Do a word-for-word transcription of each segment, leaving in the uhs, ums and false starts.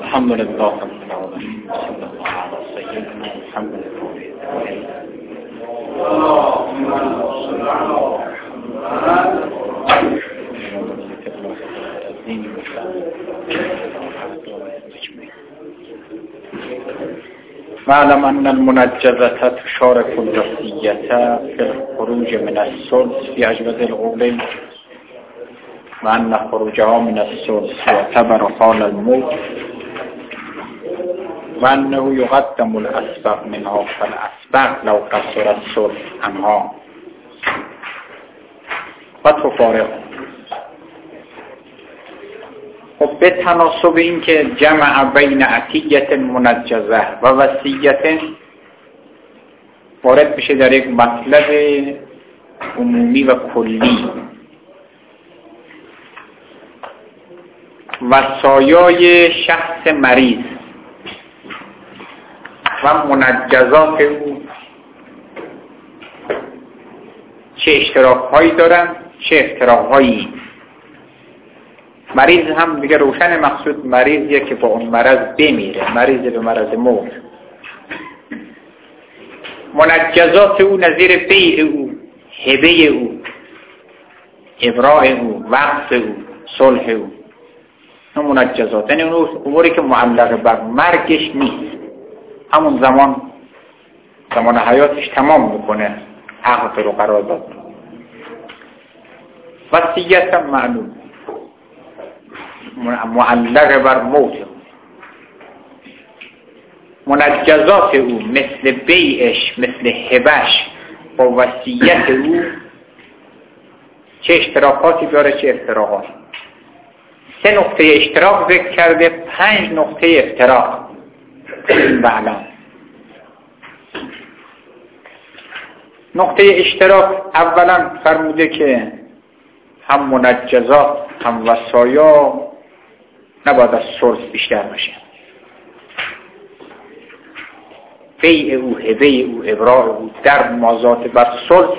الحمد لله رب العالمين صلى الله على سيدنا محمد معلم أن المنجزة تشارك الوصية في الخروج من الثلث في أجوز القولين وأن خروجها من الثلث يعتبر حال الموت وأنه يقدم الأسبق منها فالأسبق لو قصر الثلث عنها و تفارق. خب به تناسب این که جمع بین عطیت منجزه و وصیت وارد میشه در یک مطلب عمومی و کلی. وصایای شخص مریض و منجزات او چه اشتراک‌هایی دارن چه افتراق‌هایی. مریض هم دیگه روشن مقصود مریضیه که با اون مرض بمیره، مریض به مرض موت. منجزات او نظیر بیع او، هبه او، ابراء او، وقف او، صلح او. اون منجزات یعنی اون اموری که معلق بر مرگش نیست، همون زمان زمان حیاتش تمام میکنه عقد رو قرار داد. وصیت هم معلوم معلق بر موت. منجزات او مثل بیعش، مثل هبش با وصیت او چه اشتراکاتی داره چه افتراقاتی. سه نقطه اشتراک ذکر کرده، پنج نقطه افتراق بعلم. نقطه اشتراک اولا فرموده که هم منجزات هم وصایا نباید از ثلث بیشتر باشه. بیع او، هبه او، ابراء او در مازات بر ثلث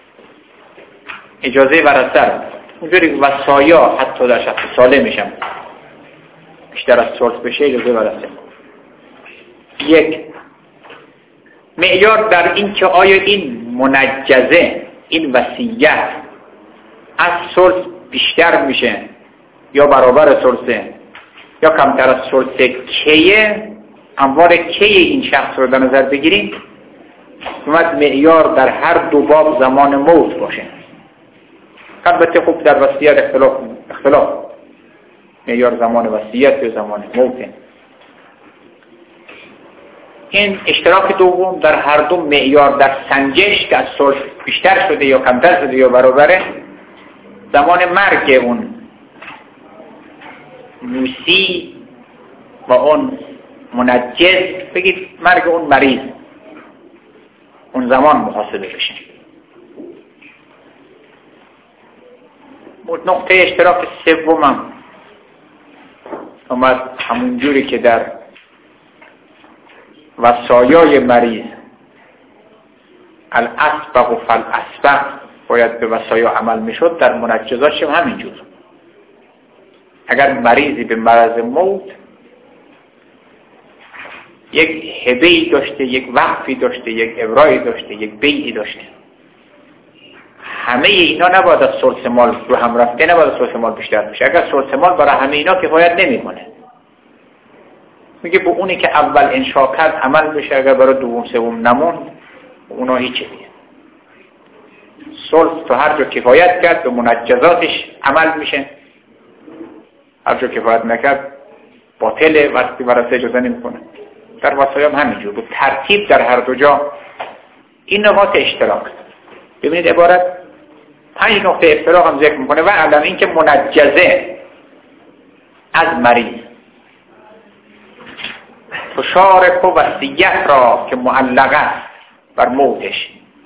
اجازه برتر. اونجوری وصایا حتی در شخص سالم میشن بیشتر از ثلث بشه اجازه برتر. یک معیار در این که آیا این منجزه، این وصیت از ثلث بیشتر میشه یا برابر ثلثه یا کمتر از ثلثه، کیه انوار کیه این شخص رو در نظر بگیریم. اومد معیار در هر دو باب زمان موت باشه. البته خوب در وصیت اختلاف اختلاف معیار زمان وصیت یا زمان موته. این اشتراک دوم در هر دو معیار در سنجش که از ثلث بیشتر شده یا کمتر شده یا برابره، زمان مرگ اون موسی و اون منجز، بگید مرگ اون مریض، اون زمان محاسبه بشه. نقطه اشتراک سومم اومد همون جوری که در وصایای مریض الاسبق و فالاسبق باید به وصایا عمل میشد، در منجزاتش هم همینجور. اگر مریضی به مرض موت یک هبه‌ای داشته، یک وقفی داشته، یک ابرایی داشته، یک بیعی داشته، همه اینا نباید از ثلث مال رو هم رفته، نباید از ثلث مال بیشتر بشه. اگر ثلث مال برای همه اینا کفایت نمیکنه، میگه به اونی که اول انشاء کرد عمل بشه، اگر برای دوم سوم نمون اونا هیچی دیگه. ثلث تو هر جا کفایت کرد به منجزاتش عمل میشه، هر جا کفایت نکرد باطله، وقتی برای اجازه نمیکنه. در وصایا هم همینجور به ترتیب در هر دو جا این نقاط اشتراک. ببینید عبارت پنج نقطه افتراق هم ذکر میکنه و علم این که منجزه از مریض تشارک و وصیت را که معلق است بر موتش،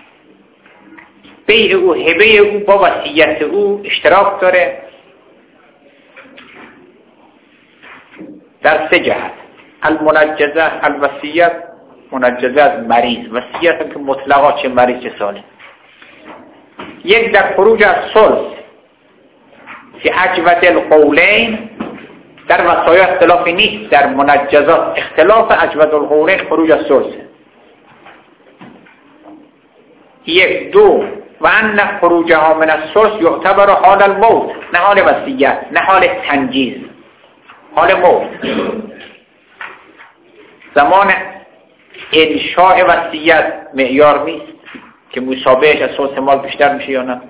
بیع او، هبه او با وصیت او اشتراک داره در سه جهت. المنجزه، الوصیت، منجزه از مریض، وصیت هم که مطلقا چه مریض چه سالم. یک در خروج از ثلث فی عجوة القولین در وصایا اختلافی نیست، در منجزات اختلاف اجود القولین خروج از ثلثه. یک دو و ان خروجها من الثلث یعتبر حال الموت، نه حال وصیت، نه حال تنجیز، حال موت. زمان انشاء وصیت معیار نیست که مصابهش از ثلث مال بیشتر میشه یا نه.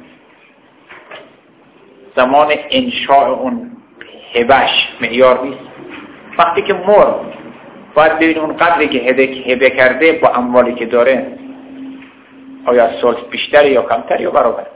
زمان انشاء اون هبش معیار نیست. وقتی که مرد باید ببینیم اون قدری که هبه, هبه کرده با اموالی که داره آیا از ثلث بیشتر یا کمتر یا برابر.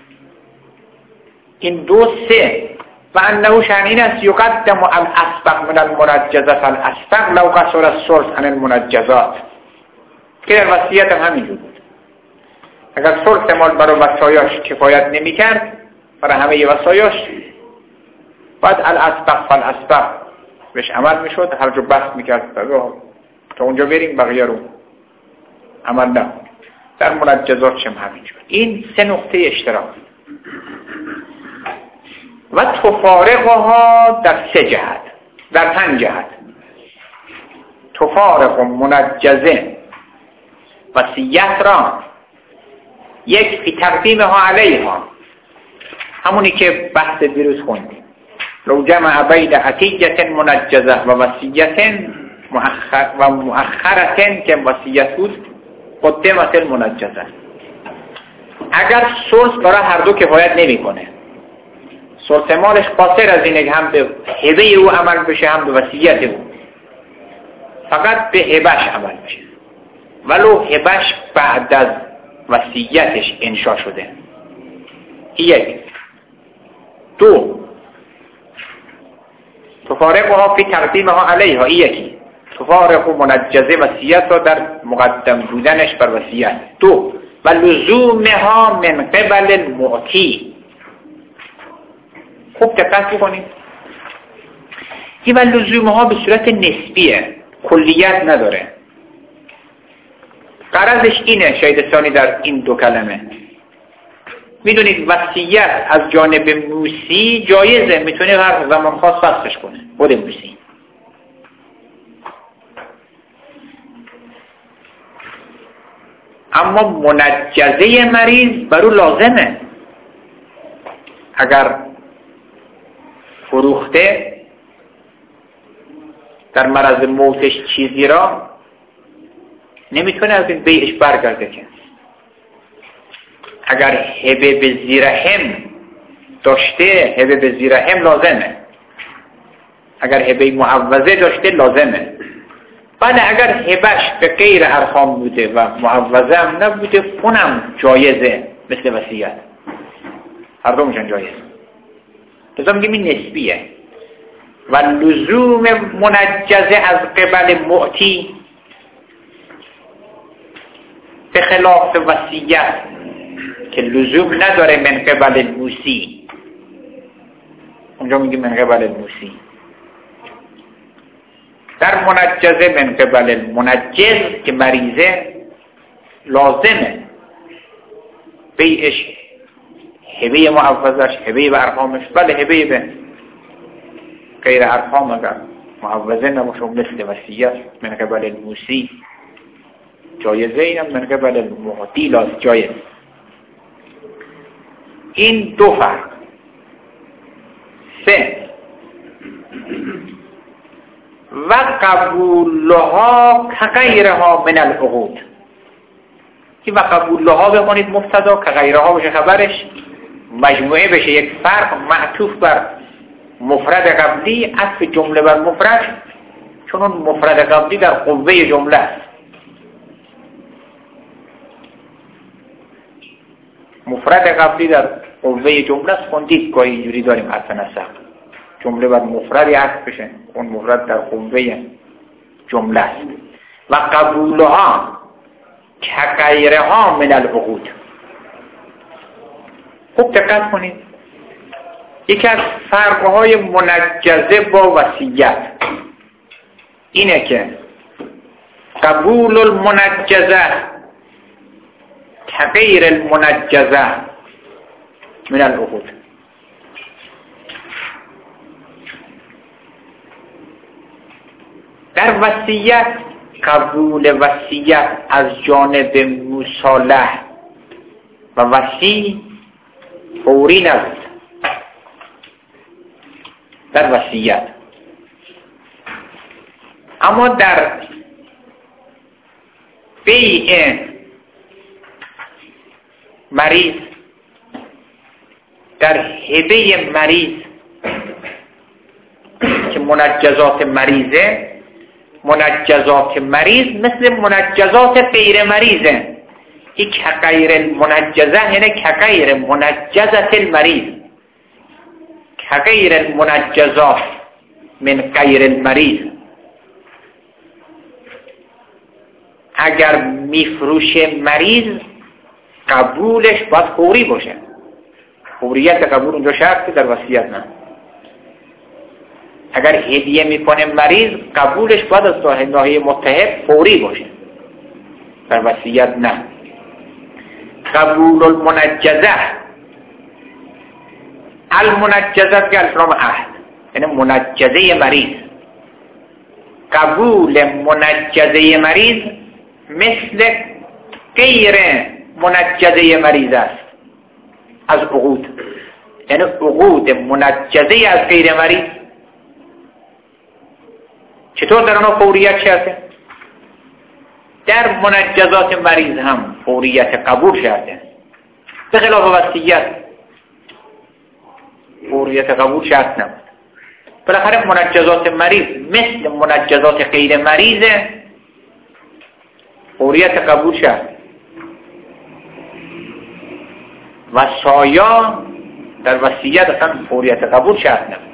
این دو سه و انه شأن این است یقدم الاسبق من المنجزه فالاسبق لو قصر الثلث عن المنجزات، که در وصیت هم همینجور بود. اگر ثلث مال برای وصایاش کفایت نمی کرد برای همه ی وصایاش، باید الاسبق فالاسبق بهش عمل می شد، هر جو بحث می کرد تا اونجا بریم بقیه رو عمل نه. در منجزات چم همینجور. این سه نقطه اشتراک و تفارقها در سه جهت، در پنج جهت. تفارق منجزه وصیت را یک فی تقدیمها علیها، همونی که بحث دیروز خوندیم، لو جمع بین عتیجة منجزه و وصیت مؤخر و مؤخرة که وصیت بود قدمت المنجزه. اگر ثلث برای هر دو کفایت نمیکنه، ثلث مالش قاصر از اینه هم به هبه او عمل بشه هم به وصیت او، فقط به هبش عمل بشه ولو هبش بعد از وصیتش انشا شده. یک. دو، تفارقها فی تقدیمها علیها، یکی تفارق و منجزه وصیت را در مقدم بودنش بر وصیت. دو، و لزومها من قبل المعطی. خوب دقت کنید، این و لزومها به صورت نسبیه، کلیت نداره. غرضش اینه شاید ثانی در این دو کلمه. میدونید وصیت از جانب موسی جایزه، میتونه هر زمان خاص فسخش کنه خود موسی. اما منجزه مریض برو لازمه. اگر فروخته در مرض موتش چیزی را، نمیتونه از این بیعش برگرده که. اگر هبه به زیرهم داشته، هبه به زیرهم لازمه. اگر هبه معوضه داشته لازمه. بله اگر هبش به غیر ارحام بوده و معوضه هم نبوده، اونم جایزه مثل وصیت، هر دو میشن جایز. لذا میگیم این نسبیه. و لزوم منجزه از قبل معطی به خلاف وصیت که لزوم نداره من قبل الموسی، اونجا میگیم من قبل الموسی. در منجزه من قبل المنجز که مریضه لازمه بیعش هبه معوضش، هبه به ارحامش. بله هبه به غیر ارحام اگر معوضه نباشه مثل وصیت من قبل الموسی جایزه، اینم من قبل المعطی لاز جایز. این دو فرق. سه، و قبولها کغیرها من العقود. که و قبولها بخونید مبتدا، کغیرها بشه خبرش، مجموعه بشه یک فرق معطوف بر مفرد قبلی، عطف جمله بر مفرد، چون اون مفرد قبلی در قوه جمله است. مفرد قبلی در قوه جمله است. خوندید گاهی اینجوری داریم حرف نسق، جمله بر مفردی عطف بشه، اون مفرد در قوه جمله است. و قبولها کغیرها من العقود. خوب دقت کنید، یکی از فرقهای منجزه با وصیت اینه که قبول المنجزه کغیر المنجزه من العقود. در وصیت قبول وصیت از جانب مصالح و وصی فوری نبود در وصیت، اما در بیع مریض، در هبه مریض که منجزات مریضه، منجزات مریض مثل منجزات غیر مریضه. این که غیر المنجزه یعنی که غیر منجزت المریض، که غیر المنجزات من غیر المریض. اگر میفروشه مریض قبولش باید فوری باشه. فوریت قبول اونجا شرطه، در وصیت نه. اگر هدیه میکنه مریض قبولش باید از ناحیه متحد فوری باشه، در وصیت نه. قبول المنجزه، المنجزه که الفرام عهد یعنی منجزه مریض. قبول منجزه مریض مثل غیر منجزه مریض است از عقود، یعنی عقود منجزه از غیر مریض. چطور در آنها فوریت شرطه؟ در منجزات مریض هم فوریت قبول شرطه، به خلاف وصیت فوریت قبول شرط نبود. بالاخره منجزات مریض مثل منجزات غیر مریضه، فوریت قبول شرط. وصایا در وصیت اصلا فوریت قبول شرط نبود.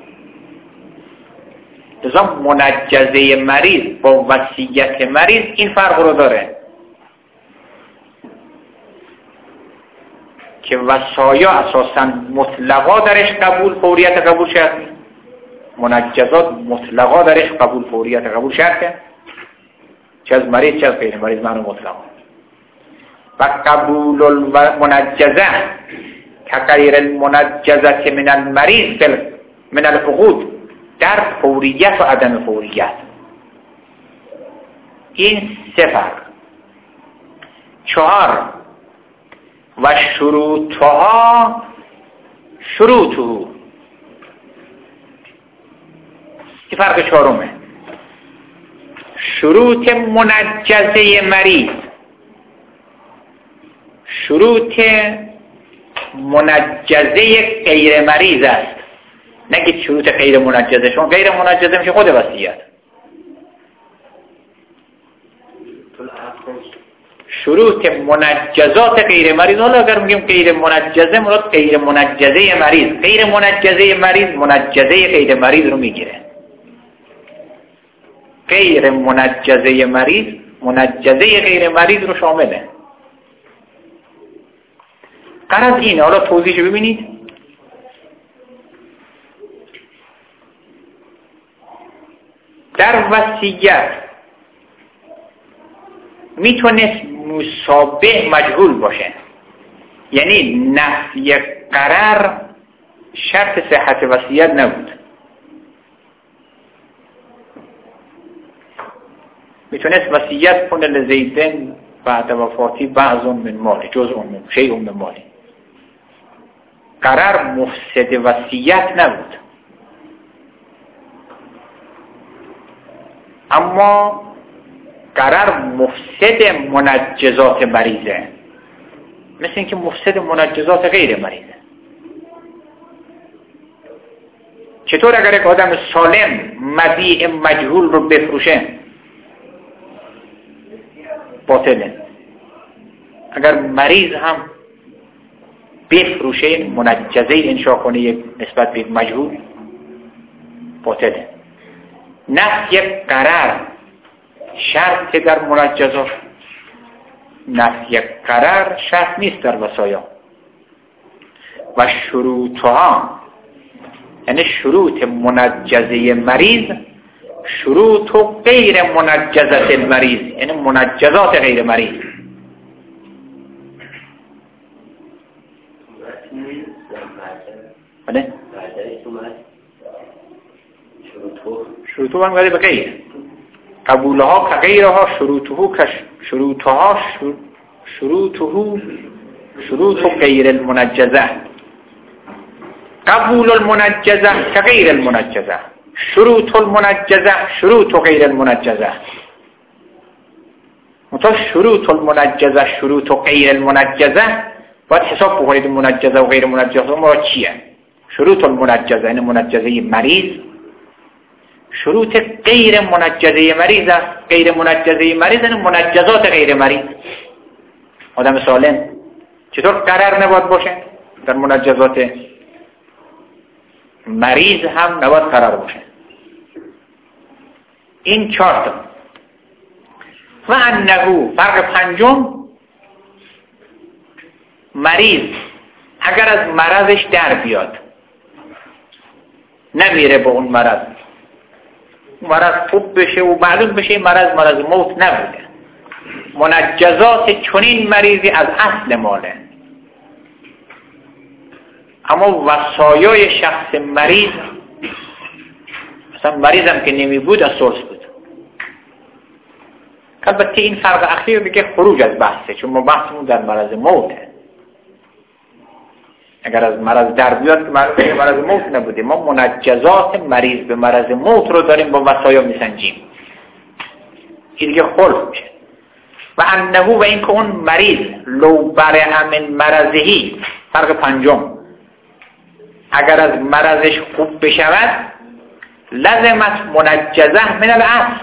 لذا منجزه مریض با وصیت مریض این فرق رو داره که وصایا اساساً مطلقا درش قبول فوریت قبول شرط نیست، منجزات مطلقا درش قبول فوریت قبول شرطه، چه از مریض چه از غیر مریض معنی مطلقا. و قبول المنجزه که غیر المنجزه من المریض من العقود، در فوریت و عدم فوریت. این سه فرق. چهار و شروطها شروطه، این فرق چهارمه. شروط منجزه مریض، شروط منجزه غیر مریض است، نگید شروط غیر منجزه، چون غیر منجزه میشه خود وصیت. شروط منجزات غیر مریض، حالا اگر میگیم غیر منجزه مراد غیر منجزه مریض، غیر منجزه مریض منجزه غیر مریض رو میگیره. غیر منجزه مریض منجزه غیر مریض رو شامله. غرض اینه، حالا توضیحش ببینید. در وصیت میتونست مشابه مجهول باشه، یعنی نفی قرار شرط صحت وصیت نبود. میتونست وصیت کنه لزیدن بعد وفاتی بعض من مالی جزء من شیء من مالی، قرار مفسد وصیت نبود. اما قرار مفسد منجزات مریضه، مثل اینکه مفسد منجزات غیر مریضه. چطور اگر یک آدم سالم مبیع مجهول رو بفروشه باطله، اگر مریض هم بفروشه منجزه انشاء کنه یک نسبت به مجهول باطله. نفی قرار شرط در منجزات، نفی قرار شرط نیست در وصایا. و شروطها یعنی شروط منجزه مریض، شروط غیر منجزات المریض یعنی منجزات غیر مریض. بله شروطو هم گاهی بقیه قبولها که غیرها شروطها که شروطها شروطه شروط غیر المنجزه. قبول المنجزه که غیر المنجزه، شروط المنجزه شروط غیر المنجزه. متا شروط المنجزه شروط غیر المنجزه باید حساب بکنید منجزه و غیر منجزه ما چیه. شروط المنجزه این منجزه مریض، شروط غیر منجزه مریض است. غیر منجزه مریض این منجزات غیر مریض. آدم سالم چطور قرار نباید باشه؟ در منجزات مریض هم نباید قرار باشه. این چهار تا. و انه فرق پنجم، مریض اگر از مرضش در بیاد نمیره با اون مرض، مرض خوب بشه و معلوم بشه مرض مرض موت نبوده، منجزات چنین مریضی از اصل ماله، اما وصایای شخص مریض مثلا مریضم که نمی بود از سلس بود. البته این فرق اخیر دیگه خروج از بحثه، چون ما بحثمون در مرض موته. اگر از مرض در بیاد که معلومه مرض موت نبوده، ما منجزات مریض به مرض موت رو داریم با وصایا میسنجیم. این دیگه خلق میشه. و انه و این که اون مریض لو برئ من مرضهی، فرق پنجم، اگر از مرضش خوب بشود لزمت منجزه من الاصل،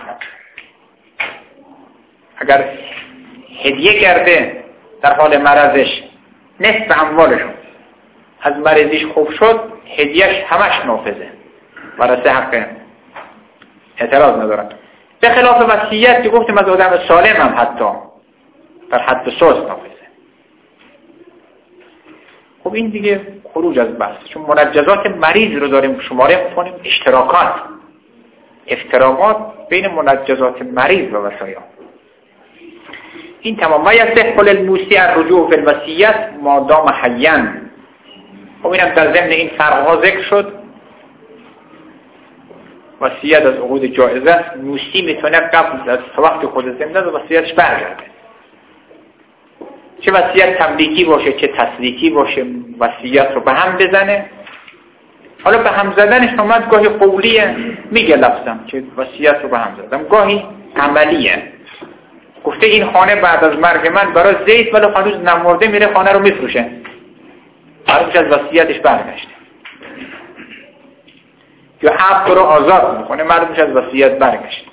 اگر هدیه کرده در حال مرضش نصف اموالشون از مریضیش خوب شد، هدیهش همش نافذه، ورثه حق اعتراض ندارن. به خلاف وصیت که گفتیم از آدم سالم هم حتی در حد سوز نافذه. خب این دیگه خروج از بحث، چون منجزات مریض رو داریم شماره می‌کنیم اشتراکات، افتراقات بین منجزات مریض و وصایا. این تمام. و یصح للموسی الرجوع فی الوصیت ما دام حیا. خب اینم در ضمن این فرق‌ها ذکر شد. وصیت از عقود جایزه است. موسی میتونه قبل از وقت خود زنده از وصیتش برگرده، چه وصیت تملیکی باشه چه تسلیکی باشه، وصیت رو به هم بزنه. حالا به هم زدنش اومد گاهی قولیه، میگه لفظم که وصیت رو به هم زدم، گاهی عملیه، گفته این خانه بعد از مرگ من برای زید ولی هنوز نمرده، میره خانه رو میفروشه، معلومش از وصیتش برگشته. یا عبد رو آزاد میکنه، معلومش از وصیت برگشته.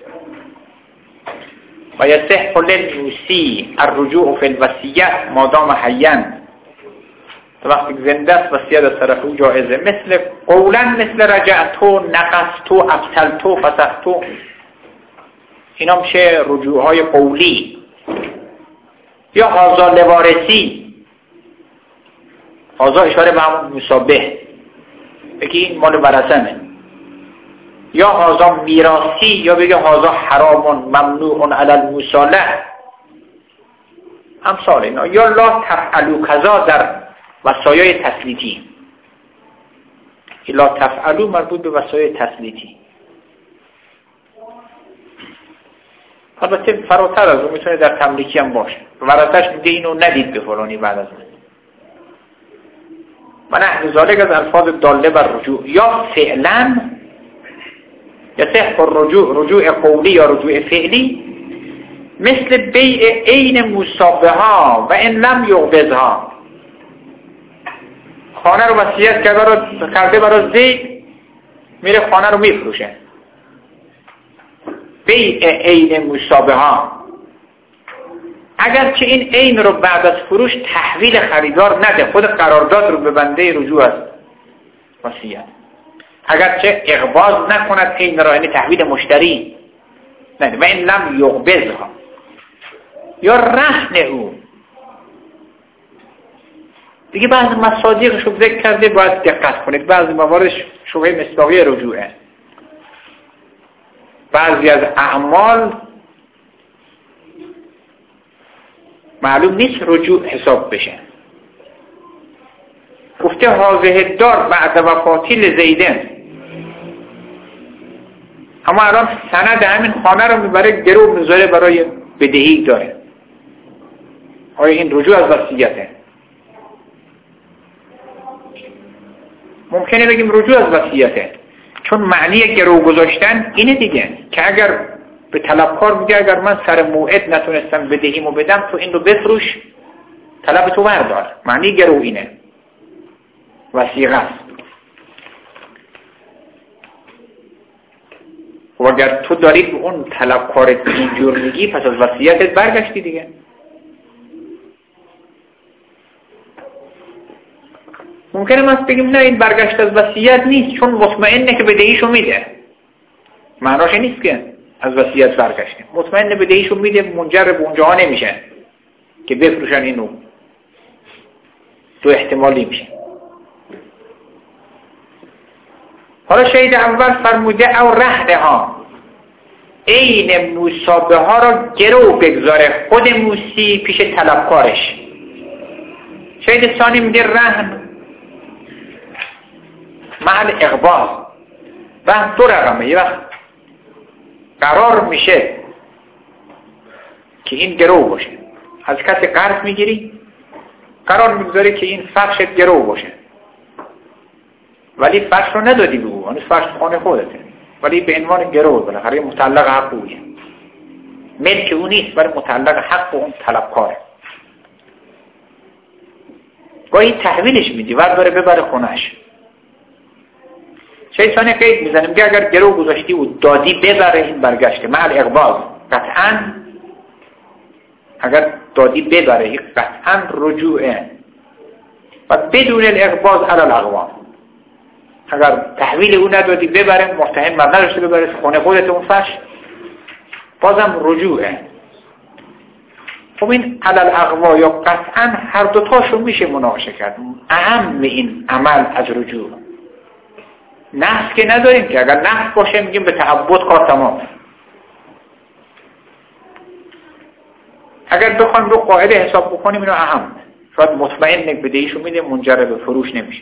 و یصح للموسی الرجوع فی الوصیت ما دام حیا، تا وقتی زنده است وصیت از طرف او جایزه. مثل قولا مثل رجعتو نقصتو ابطلتو فسختو، اینا میشه رجوعهای قولی. یا هازا لوارثی، هازا اشاره به همون مشابه، بگی این مال ورثمه. یا هازا میراثی، یا بگه هازا حرام ممنوع علی المصالح، امثال اینا. یا لا تفعلوا کذا در وصایای تسلیتی، لا تفعلوا مربوط به وصایای تسلیتی. البته فراتر از اون میتونه در تملیکی هم باشه، ورثه‌اش میگه اینو ندید به فلانی بعد از من. و نحو ذالک از الفاظ داله بر رجوع. یا فعلا یصح الرجوع، رجوع قولی یا رجوع فعلی، مثل بیع عین مصابها و ان لم یغبزها. خانه رو وصیت کرده برای زید، میره خانه رو میفروشه. بیع عین مصابها، اگرچه این عین رو بعد از فروش تحویل خریدار نده، خود قرارداد رو به بنده رجوع است وصیت، اگرچه اغباز نکند عین را، یعنی تحویل مشتری نده. و این لم یغبزها. یا رهن او، دیگه بعضی مصادیقش رو ذکر کرده، باید دقت کنید. بعضی مواردش شبهه مصداقی رجوعه، بعضی از اعمال معلوم نیست رجوع حساب بشه. گفته حاضه دار بعد وفاتی لزیدن، اما الان سند همین خانه رو میبره گرو میذاره برای بدهی داره. آیا این رجوع از وصیته؟ ممکنه بگیم رجوع از وصیته، چون معنی گرو گذاشتن اینه دیگه که اگر به طلبکار میگه اگر من سر موعد نتونستم بدهیمو بدم تو این رو بفروش، طلب تو بردار. معنی گرو اینه، وثیقه است. و اگر تو داری به اون طلبکارت اینجور میگی پس از وصیتت برگشتی دیگه. ممکنه ما بگیم نه این برگشت از وصیت نیست، چون مطمئنه که بدهیشو میده. معناش نیست که از وصیت برگشته، مطمئنه بدهیشو میده، منجر به اونجاها نمیشه که بفروشن اینو. دو احتمالی میشه. حالا شهید اول فرموده او رهنه ها، عین موسابه ها را گرو بگذاره خود موسی پیش طلبکارش. شهید ثانی میگه رهن محل اقباض و دو رقمه. یه وقت قرار میشه که این گرو باشه، از کسی قرض میگیری قرار میگذاری که این فرشت گرو باشه، ولی فرش رو ندادی به او، هنوز فرش خانه خودته، ولی به عنوان گرو بالاخره متعلق حق اویه، ملک او نیست ولی متعلق حق اون طلبکاره. گاهی تحویلش میدی ور داره ببره خونش. شیطانی قید میزنه میگه اگر گرو گذاشتی و دادی ببره این برگشته محل اقباض، قطعا اگر دادی ببره این قطعا رجوعه و بدون الاقباض علی الاقوام. اگر تحویل او ندادی ببره، متهم مر نداشته ببره خونه خودت اون فرش، بازم رجوعه. خب این علی الاقوا یا قطعا هر دوتاشو میشه مناقشه کرد. اهم این عمل از رجوع نفس که نداریم که اگر نفس باشه میگیم به تعبد کار تمام. اگر بخوایم رو قاعده حساب بکنیم اینو اهم، شاید مطمئن بدهیشو میده منجر به فروش نمیشه.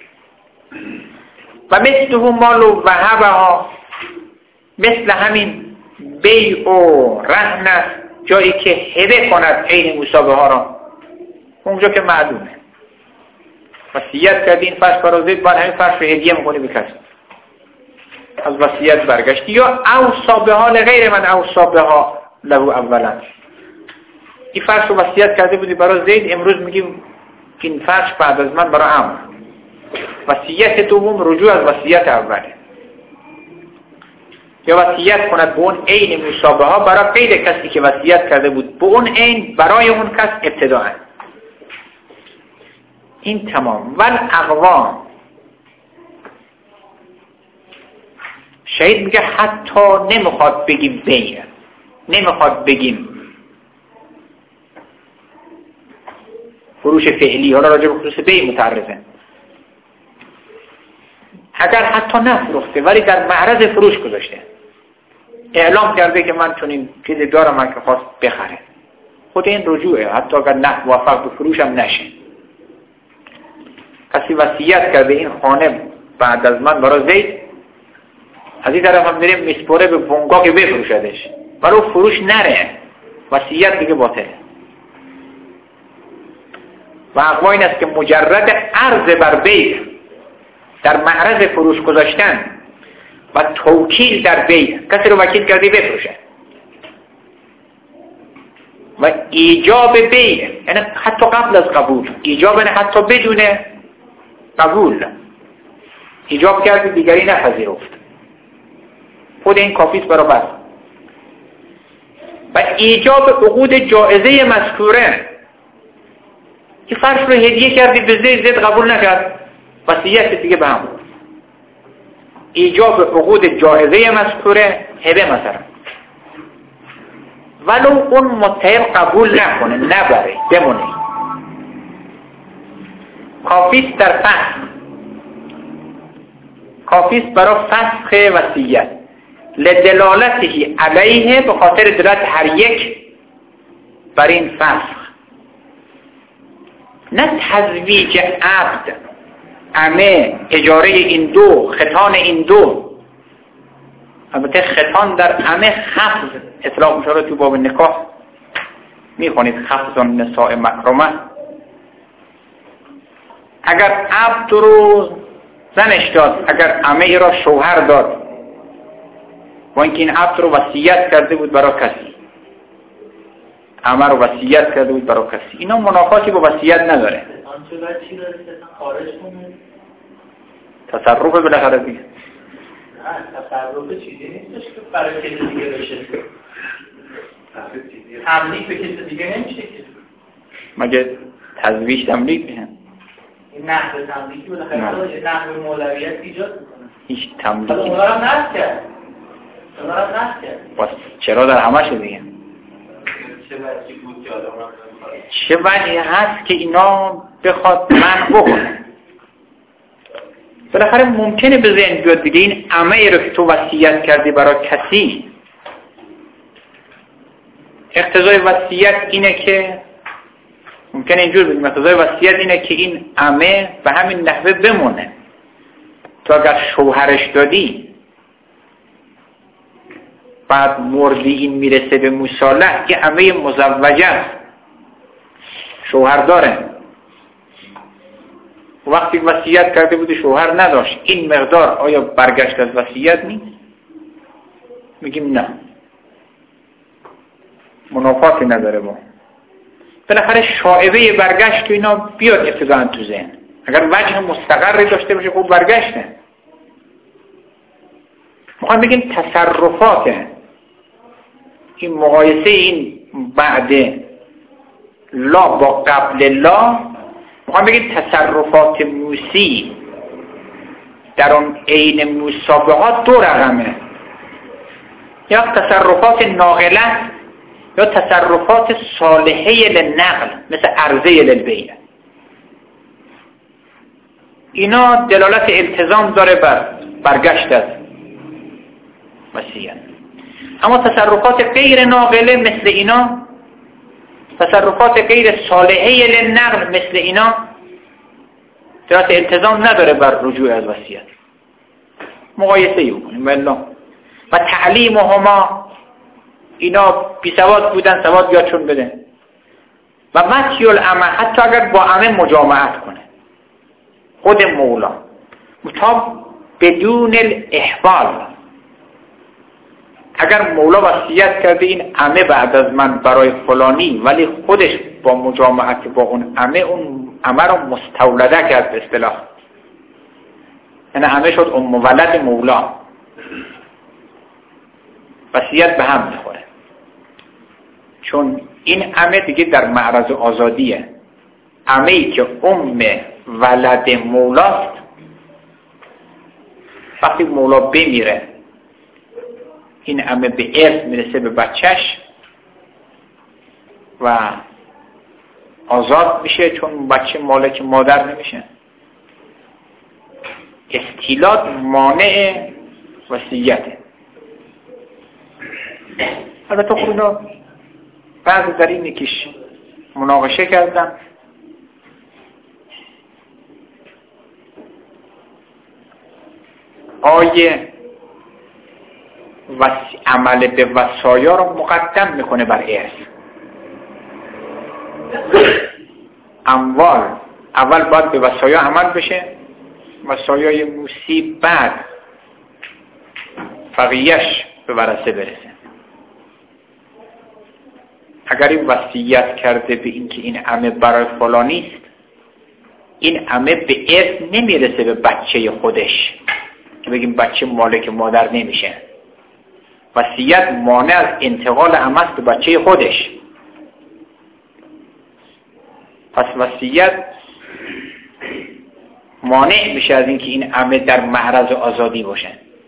و مثل هم مالو و هبها، مثل همین بیع و رهن است، جایی که هبه کند عین مصابه ها را، اونجا که معلومه وصیت کردی این فرش برای زید، باید همین فرش رو هدیه میکنی به کسی، از وصیت برگشتی. یا اوصابه ها لغیر من اوصابه ها لهو اولا، این فرش رو وصیت کرده بودی برای زید، امروز میگیم این فرش بعد از من برای عمر. وصیت دوم رجوع از وصیت اوله. یا وصیت کند به اون عین مشابه ها برای غیر کسی که وصیت کرده بود به اون عین برای اون کس ابتداءً. این تمام. ول اقوام، شهید میگه حتی نمیخواد بگیم بیع، نمیخواد بگیم فروش فعلی، حالا راجع به خصوص بیع متعرضه. اگر حتی نفروخته ولی در معرض فروش گذاشته، اعلام کرده که من چون این چیزی دارم من که خواست بخره، خود این رجوعه، حتی اگر نه موفق به فروش هم نشه. کسی وصیت کرده این خانه بعد از من برای زید، از این طرف هم میریم میسپره به بونگا که بفروشدش، برای فروش نره، وصیت دیگه باطله. و اقوا این است که مجرد عرض بر بیع، در معرض فروش گذاشتن و توکیل در بیع، کسی رو وکیل کردی بفروشه، و ایجاب بیع، یعنی حتی قبل از قبول، ایجاب یعنی حتی بدون قبول، ایجاب کردی دیگری نپذیرفت، خود این کافیست برای بس. و ایجاب عقود جائزه مذکوره، که فرش رو هدیه کردی به زید، زید قبول نکرد، وصیت دیگه به هم. ایجاب عقود جائزه مذکوره، هبه مثلا، ولو اون متهم قبول نکنه، نبره، بمونه، کافیست در فسخ، کافیست برای فسخ وصیت، لدلالته علیه، به خاطر دلالت هر یک بر این فسخ، نه تزویج عبد، عمه، اجاره این دو، ختان این دو، البته ختان در عمه خفض اطلاق میشه رو تو باب نکاح میخونید، خفض النساء محرمه. اگر عبد رو زنش داد، اگر عمه را شوهر داد و اینکه این عبد رو وصیت کرده بود برای کسی، عمه رو وصیت کرده بود برای کسی، اینا منافاتی با وصیت نداره. آنچه بعد چی داره که خارج کنه؟ تصرف بالاخره دیگه. نه تصرف چیزی نیستش که برای کسی دیگه بشه. تملیک به کسی دیگه نمیشه که. مگه تزویج تملیک میشن؟ این نحوه تملیکی بالاخره یه نحوه مولویت ایجاد میکنه. هیچ تملیکی. حالا اونا رو نفت کرد. اونا رو نفت کرد. بس چرا در همه شد دیگه؟ چه وجهی بود که آدم رو نمیخواد؟ چه وجهی هست که اینا بخواد منع بکنه؟ بالاخره ممکنه به ذهن بیاد دیگه این عمه رو که تو وصیت کردی برای کسی، اقتضای وصیت اینه که ممکنه اینجور بگیم اقتضای وصیت اینه که این عمه به همین نحوه بمونه. تو اگر شوهرش دادی بعد مردی این میرسه به مصالح، که عمه مزوجه است، شوهر داره، وقتی وصیت کرده بودی شوهر نداشت، این مقدار آیا برگشت از وصیت نیست؟ میگیم نه، منافاتی نداره. با بالاخره شائبه برگشت تو اینا بیاد ابتداءً تو ذهن، اگر وجه مستقری داشته باشه خوب برگشته. میخوام بگیم تصرفات این مقایسه این بعد لا با قبل لا، میخوام بگیم تصرفات موسی در اون عین مسابقات دو رقمه، یا تصرفات ناقله یا تصرفات صالحه للنقل مثل عرضه للبیع. اینا دلالت التزام داره بر برگشت از وصیت. اما تصرفات غیر ناقله مثل اینا، تصرفات غیر صالحه للنقل مثل اینا دلالت التزام نداره بر رجوع از وصیت. مقایسه ای بکنیم والله. و تعلیمهما، اینا بی سواد بودن سواد یادشون بده. و مطی العمه، حتی اگر با عمه مجامعت کنه خود مولا مطاب بدون الاحوال، اگر مولا وصیت کرده این عمه بعد از من برای فلانی، ولی خودش با مجامعت با اون عمه اون عمه رو مستولده کرد به اصطلاح، یعنی عمه شد ام ولد مولا، وصیت به هم میخوره، چون این عمه دیگه در معرض آزادیه. عمه‌ای که ام ولد مولاست، وقتی مولا بمیره این عمه به ارث میرسه به بچهش و آزاد میشه، چون بچه مالک مادر نمیشه. استیلاد مانع وصیته. البته خب اینا بعضی در این یکیش مناقشه کردم. آیه وصی... عمل به وصایا رو مقدم میکنه بر ارث. اموال اول باید به وصایا عمل بشه، وصایای موسی بعد فقیه‌اش به ورثه برسه. اگر این وصیت کرده به اینکه این عمه برای فلانی است، این عمه به ارث نمیرسه به بچه خودش که بگیم بچه مالک مادر نمیشه. وصیت مانع از انتقال عمه است به بچه خودش. پس وصیت مانع میشه از اینکه این عمه در معرض آزادی باشه.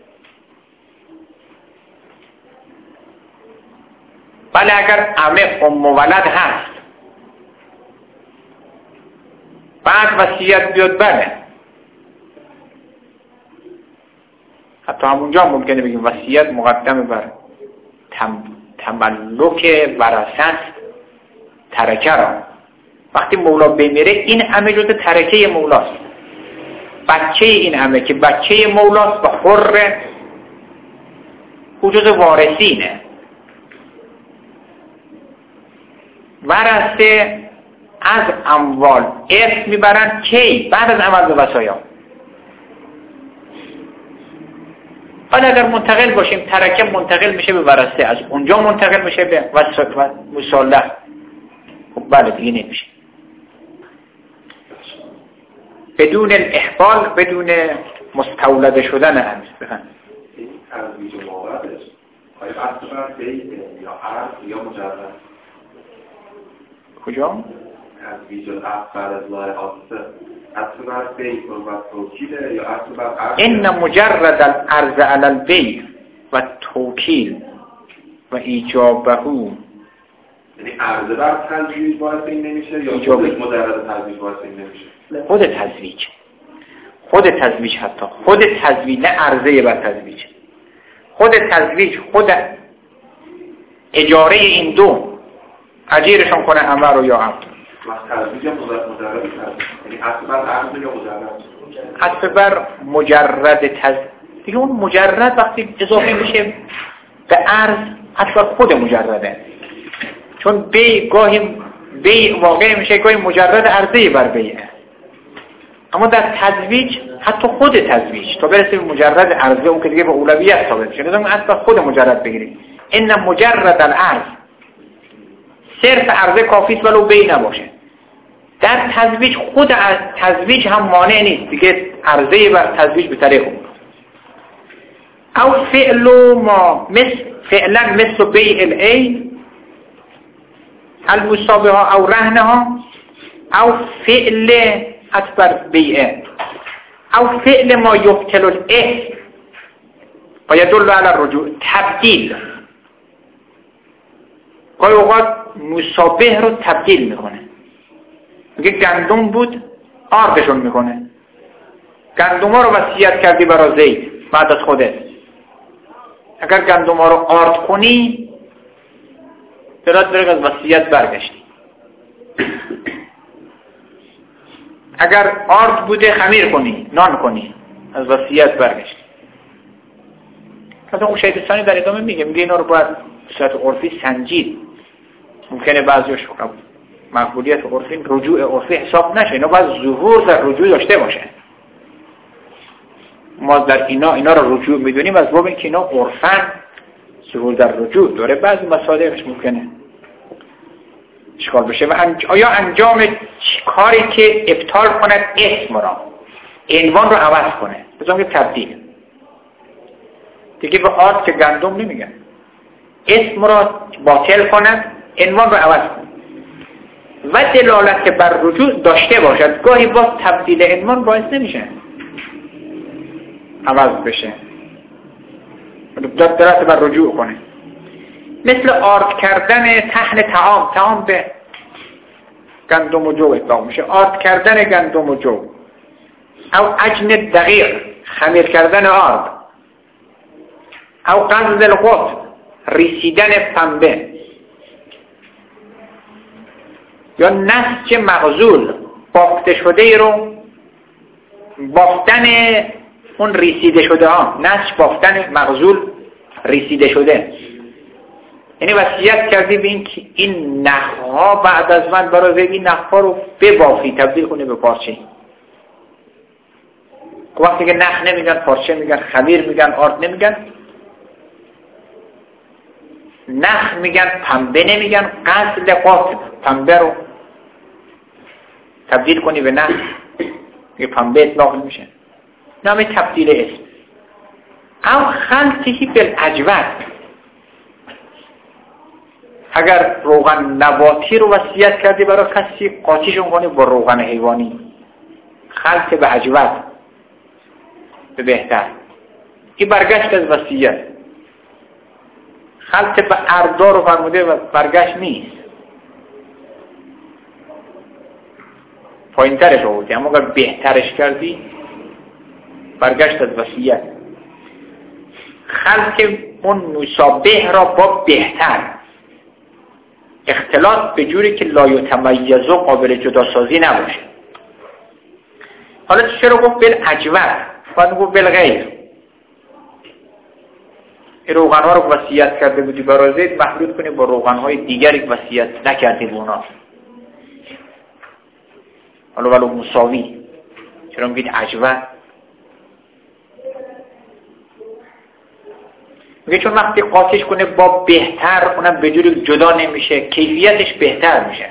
بله اگر عمه ام ولد هست بعد وصیت بیاد، بله حتی همونجا ممکنه بگیم وصیت مقدم بر تم... تملک ورثه است ترکه را. وقتی مولا بمیره این عمه جز ترکه مولاست، بچه این عمه که بچه مولاست و حر او جز وارثینه. ورثه از اموال ارث میبرن کی؟ بعد از عمل به وصایا. حالا اگر منتقل باشیم ترکه منتقل میشه به ورثه، از اونجا منتقل میشه به مصالح. خب بله دیگه نمیشه بدون الاحبال، بدون مستولده شدن عرض. بفهم این تزویج موردش آیا اصلا بیعه یا عرض یا مجرد؟ کجا؟ تزویج الاصل از ظاهر حادثه اصل بر بیع و توکیله یا اصل بر عرض؟ این مجرد العرض علی البیع و توکیل و ایجابه، یعنی عرض بر تزویج باعث این نمیشه یا خودش مجرد تزویج باعث این نمیشه؟ خود تزویج خود تزویج حتی خود تزویج، نه عرضه بر تزویج. خود تزویج، خود اجاره این دو اجیرشون کنه امر رو یا عبد. تزویج یا مجرد تزویج، یعنی اصل بر عرض یا مجرد؟ اصل بر مجرد تزویج دیگه. اون مجرد وقتی اضافه میشه به عرض اصل بر خود مجرده، چون بیع گاهی بیع واقع میشه، گاهی مجرد عرضه بر بیعه. اما در تزویج حتی خود تزویج تا برسه به مجرد عرضه، اون که دیگه به اولویت ثابت میشه. لازم اصلا خود مجرد بگیریم. ان مجرد العرض، صرف عرضه کافی است ولو بیع نباشه. در تزویج خود از تزویج هم مانع نیست دیگه، عرضه بر تزویج به طریق اون. او فعل ما مثل فعلا مثل بیع العین المشابهه او رهنها، او فعل اکبر بیعه، او فعل ما یبطل الاسم و یدل علی الرجوع. تبدیل گاهی اوقات مشابه رو تبدیل میکنه. میگه گندم بود آردشون میکنه. گندم ها رو وصیت کردی برای زید بعد از خودت، اگر گندم ها رو آرد کنی درات برگ از وصیت برگشتی. اگر آرد بوده خمیر کنی، نان کنی، از وصیت برگشتی. مثلا اون شیطانی در ادامه میگه میگه اینا رو باید به صورت عرفی سنجید. ممکنه بعضیش مقبولیت عرفی رجوع عرفی حساب نشه، اینا باید ظهور در رجوع داشته باشه. ما در اینا اینا رو رجوع میدونیم از باب اینکه اینا عرفاً ظهور در رجوع داره. بعضی مصادیقش ممکنه اشکال بشه. و انج... آیا انجام کاری که ابطال کند اسم را، عنوان رو عوض کنه، بزنم که تبدیل دیگه به آرد که گندم نمیگن، اسم را باطل کند، عنوان رو عوض کنه و دلالت بر رجوع داشته باشد. گاهی با تبدیل عنوان باعث نمیشه عوض بشه، دلالت بر رجوع کنه. مثل آرد کردن طحن طعام، طعام به گندم و جو اطلاق میشه، آرد کردن گندم و جو. او عجن دقیق، خمیر کردن آرد. او قنز القط، ریسیدن پنبه. یا نسج مغزول، بافته شده ای رو بافتن اون ریسیده شده ها، نسج بافتن مغزول ریسیده شده. یعنی وصیت کردی به این که این نخها بعد از من برای زید این نخها رو ببافی، تبدیل کنی به پارچه. وقتی که نخ نمیگن پارچه میگن، خمیر میگن، آرد نمیگن، نخ میگن، پنبه نمیگن. قصد قاطب پنبه رو تبدیل کنی به نخ، یه پنبه اطلاق میشه، نام تبدیل اسم. او خلطهی بالعجوت، اگر روغن نباتی رو وصیت کردی برای کسی، قاطیشون کنی با روغن حیوانی، خلط به عجوت به بهتر. این برگشت از وصیت. خلط به اردا رو فرموده و برگشت نیست، پایین ترش رو بودی، اما اگر بهترش کردی برگشت از وصیت. خلط اون مشابه را با بهتر، اختلاط به جوری که لا یتمیز و قابل جداسازی نباشه. حالا چرا گفت بالعجوت؟ باید گفت بالغیر. این روغن ها رو وصیت کرده بودی برای زید، محدود کنی با روغن های دیگری که وصیت نکردی به اونا. حالا ولو مساوی، چرا میگید عجوه؟ میگه چون وقتی قاطیش کنه با بهتر، اونم به جوری جدا نمیشه، کیفیتش بهتر میشه.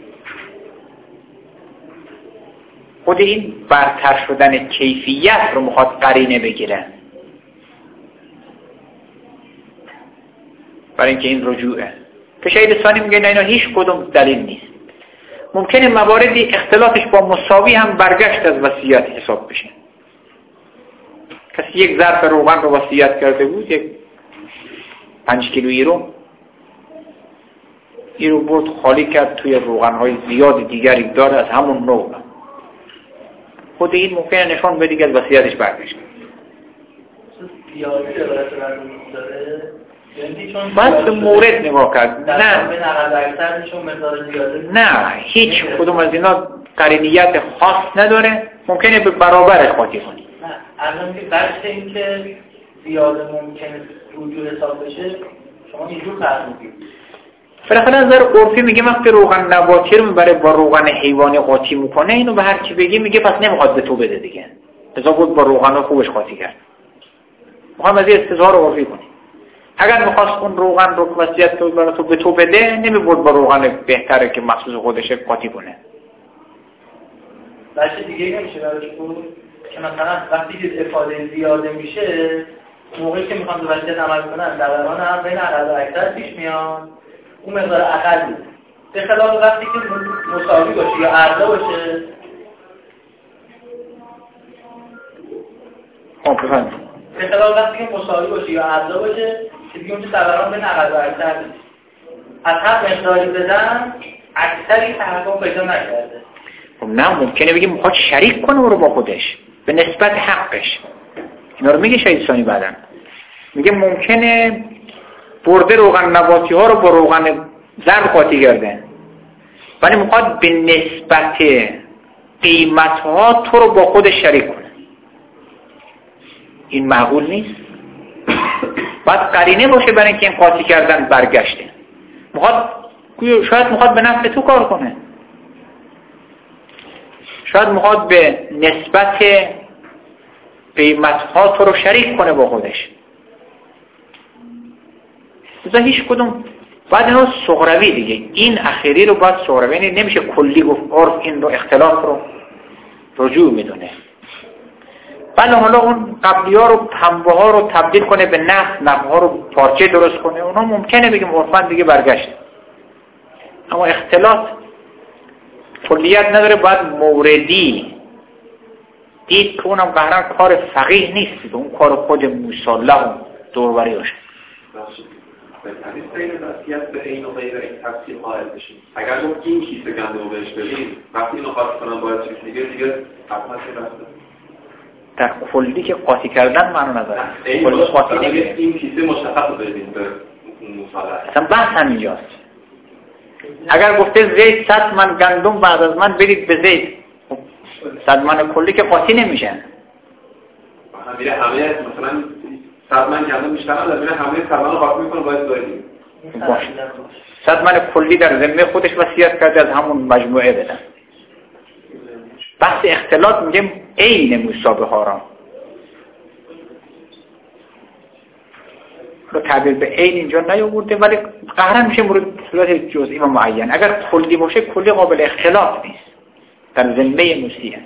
خود این برتر شدن کیفیت رو میخواد قرینه بگیره، برای اینکه این رجوعه. که شهید ثانی میگه نه اینا هیچ کدوم دلیل نیست. ممکنه مواردی اختلافش با مساوی هم برگشت از وصیت حساب بشه. کسی یک ظرف روغن رو وصیت کرده بود، یک پنج کیلویی رو این رو برد خالی کرد، توی روغنهای زیاد دیگری داره از همون نوع. خود این ممکنه نشان بده که از وصیتش برگشت. زیادی روایت رو داره، یعنی چون باید به مورد نگاه کرد. نه به نقل اکثر میشون مقدار زیاده، نه هیچ کدوم از اینا قرینیت خاص نداره، ممکنه به برابر قاطی کنی. نه الان که بحث این که زیاده ممکنه رجوع حساب بشه، شما اینجور فرمودید. بالاخره از نظر عرفی میگه وقتی روغن نباتی رو میبره با روغن حیوانی قاطی میکنه، اینو به هر کی بگی میگه پس نمیخواد به تو بده دیگه، لذا بود با روغن خوبش قاطی کرد. میخوام از این استظهار رو عرفی کنی. اگر میخواست اون روغن رو وصیت کنه برای تو به تو بده، نمیبود با روغن بهتره که مخصوص خودشه قاطی کنه. بچه دیگه نمیشه براش بود که مثلا وقتی که افاده زیاده میشه، موقعی که میخوام به وصیت عمل کنن دوران هم بین اقل و اکثر پیش میان، اون مقدار اقل بود. به خلاف وقتی که مساوی باشه یا ارضا باشه، خب بفرمایید. به خلاف وقتی که مساوی باشه یا ارضا باشه که دیگه اونجا دوران بین اقل و اکثر نیست. از هر مقداری بدن اکثری تحقق پیدا نکرده. خب نه ممکنه بگیم میخواد شریک کنه او رو با خودش به نسبت حقش. اینا رو میگه شهید ثانی بعداً. میگه ممکنه برده روغن نباتی ها رو با روغن زرد قاطی کرده، ولی میخواد به نسبت قیمت ها تو رو با خودش شریک کنه. این معقول نیست. باید قرینه باشه برای اینکه این قاطی کردن برگشته. میخواد شاید میخواد به نفع تو کار کنه، شاید میخواد به نسبت قیمت ها تو رو شریک کنه با خودش. لذا هیچ کدوم باید اینو صغروی دیگه، این اخیری رو باید صغروی، یعنی نمیشه کلی گفت عرف این رو اختلاف رو رجوع میدونه. بله حالا اون قبلی ها رو پنبه ها رو تبدیل کنه به نخ، نخ ها رو پارچه درست کنه، اونا ممکنه بگیم عرفاً دیگه برگشت. اما اختلاف کلیت نداره، باید موردی دید که اونم قهران کار فقیه نیست، اون کار خود موساله و دوروری باشه. بهترین بین وصیت به عین و غیر این تفصیل قائل بشیم. اگر گفت این کیسه گندم بهش بدیم، وقتی اینو خاطر کنم باید چیز دیگه دیگه حتما رفته. در کلی که قاطی کردن معنی نداره. کلی قاطی نمیشه. این کیسه مشخص رو بدیم به موساله. اصلا بحث همینجاست. اگر گفته زید صد من گندم بعد از من بدید به زید، صد من کلی که قاطی نمیشن. مثلا میره همه مثلا صد من گندم بیشتر نداره، میره همه صد من رو قاطی میکنه باید داریم. باشه. صد من کلی در ذمه خودش وصیت کرده از همون مجموعه بدن. بحث اختلاط میگیم عین مصابه ها را رو تعبیر به عین اینجا نیاورده، ولی قهرن میشه مورد صورت جزئی و معین. اگر کلی باشه کلی قابل اختلاط نیست در ذمه مسیح.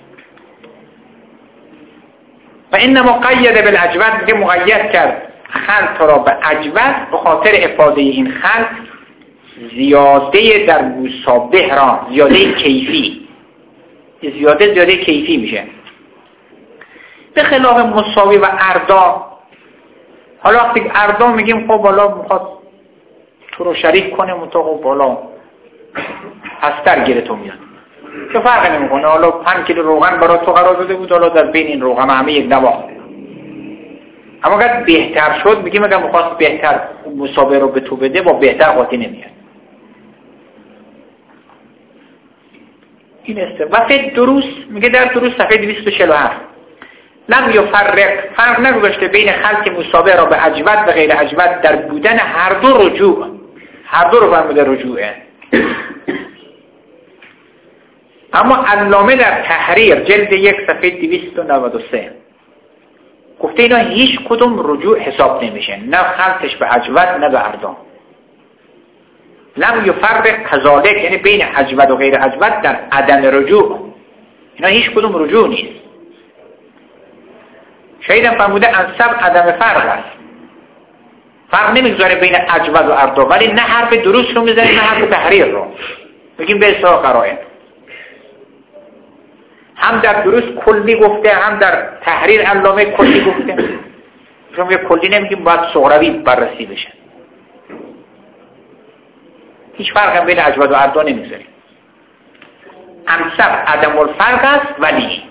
و انما قید بالعجوت، میگه مقید کرد خلط را به عجوت به خاطر افاده این خلط زیاده در مصابه را، زیاده کیفی، زیاده زیاده کیفی میشه به خلاف مساوی و اردا. حالا وقتی اردا میگیم خب بالا میخواد تو رو شریک کنه مطابق بالا هستر گیره تو میاد که فرق نمیکنه. حالا پنج کیلو روغن برای تو قرار داده بود، حالا در بین این روغن همه یک نواخت. اما اگر بهتر شد میگیم اگر میخواست بهتر مسابقه رو به تو بده با بهتر قاطی نمیاد. این است. و فی دروس میگه در دروس صفحه دویست و چهل و هفت لم یفرق، فرق نگذاشته بین خلط مشابه را به اجود و غیر اجود در بودن هر دو رجوع. هر دو رو فرموده رجوعه. اما علامه در تحریر جلد یک صفحه دویست و نود و سه گفته اینا هیچ کدوم رجوع حساب نمیشه، نه خلطش به اجود نه به اردام. لم یفرق کذالک، یعنی بین اجود و غیر اجود در عدم رجوع، اینا هیچ کدوم رجوع نیست. شاید هم فرموده انصب عدم فرق است، فرق نمیگذاره بین اجود و اردام، ولی نه حرف درست رو میزنه نه حرف تحریر رو، بگیم به اصلاح قرائن. هم در درست کلی گفته، هم در تحریر علامه کلی گفته. چون یه کلی نمیگیم باید صغروی بررسی بشه. هیچ فرق هم بین اجود و اردام نمیذاریم. انصب عدم الفرق است، ولی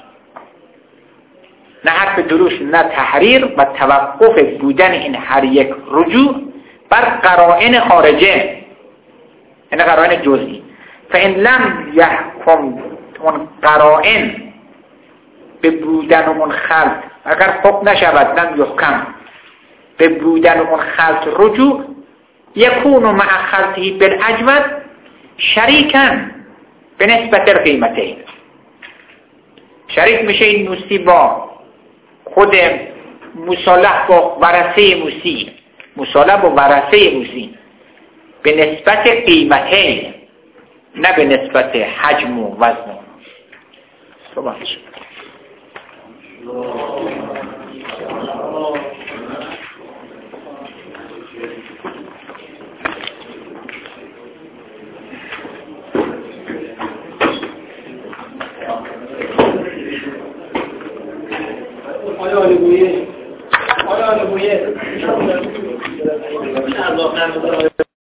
نه حرف درست نه تحریر و توقف بودن این هر یک رجوع بر قرائن خارجه، یعنی قرائن جزئی. فإن لم يحكم اون قرائن به بودن اون خلط، اگر حکم نشود لم یحکم به بودن اون خلط رجوع، یکون مع خلطه بالاجود شریکا به نسبت القیمتین، شریک میشه این موسی با خود مصالح با ورثه موسی، مصالح با ورثه موسی به نسبت قیمتین، نه به نسبت حجم و وزن. سبحان آیا آلگویه آیا آلگویه